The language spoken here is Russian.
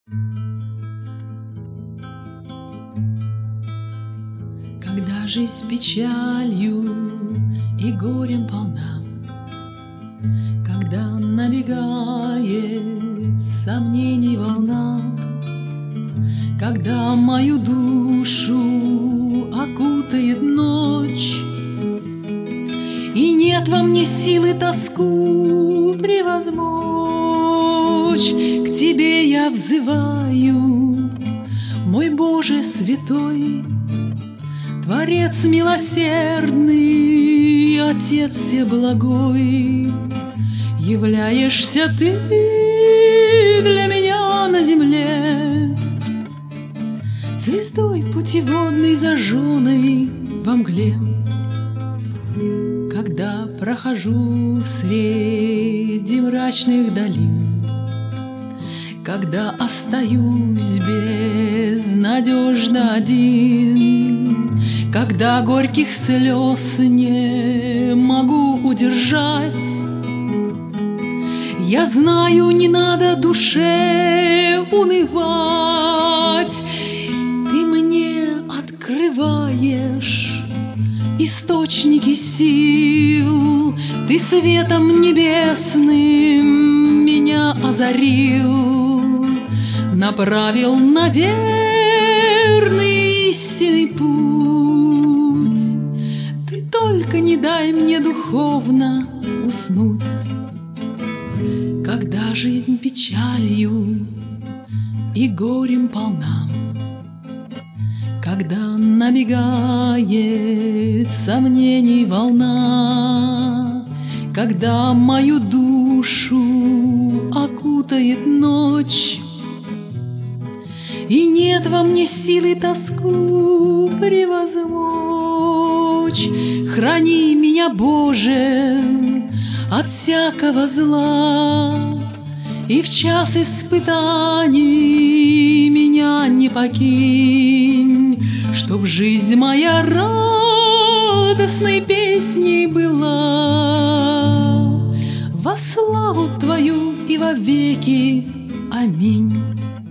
Когда жизнь печалью и горем полна, когда набегает сомнений волна, когда мою душу окутает ночь, и нет во мне силы тоску превозмочь, к Тебе я взываю, мой Боже святой, Творец милосердный, Отец всеблагой. Являешься Ты для меня на земле звездой путеводной, зажженной во мгле. Когда прохожу среди мрачных долин, когда остаюсь безнадежно один, когда горьких слез не могу удержать, я знаю, не надо душе унывать. Ты мне открываешь источники сил, Ты светом небесным меня озарил, направил на верный истинный путь. Ты только не дай мне духовно уснуть. Когда жизнь печалью и горем полна, когда набегает сомнений волна, когда мою душу окутает ночь, и нет во мне силы тоску превозмочь, храни меня, Боже, от всякого зла, и в час испытаний меня не покинь, чтоб жизнь моя радостной песней была во славу Твою и во веки. Аминь.